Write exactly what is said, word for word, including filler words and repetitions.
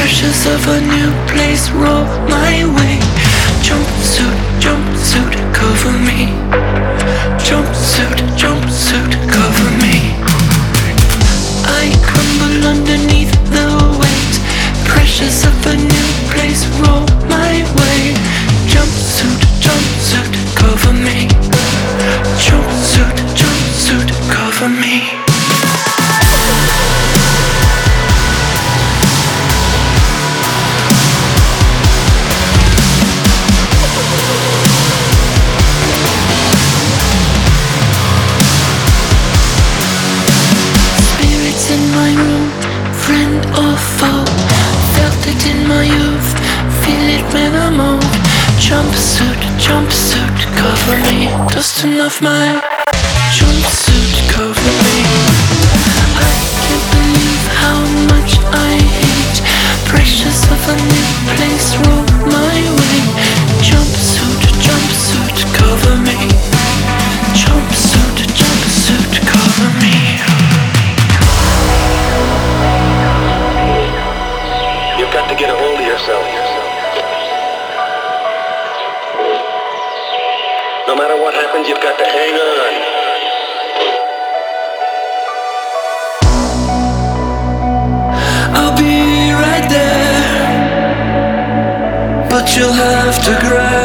Pressures of a new place roll my way. Jumpsuit, jumpsuit, cover me. Jumpsuit, jumpsuit, cover me. I crumble underneath the weight. Pressures of a new place roll my way. Jumpsuit, jumpsuit, cover me. Jumpsuit, jumpsuit, cover me. In my room, friend or foe, felt it in my youth, feel it when I'm old. Jumpsuit, jumpsuit, cover me. Dusting off my jumpsuit, cover me. I can't believe how much I hate. Pressures of a new place roll my way. Jumpsuit, jumpsuit, cover me. Jumpsuit, jumpsuit, cover me. You've got to get a hold of yourself. No matter what happens, you've got to hang on. I'll be right there, but you'll have to grab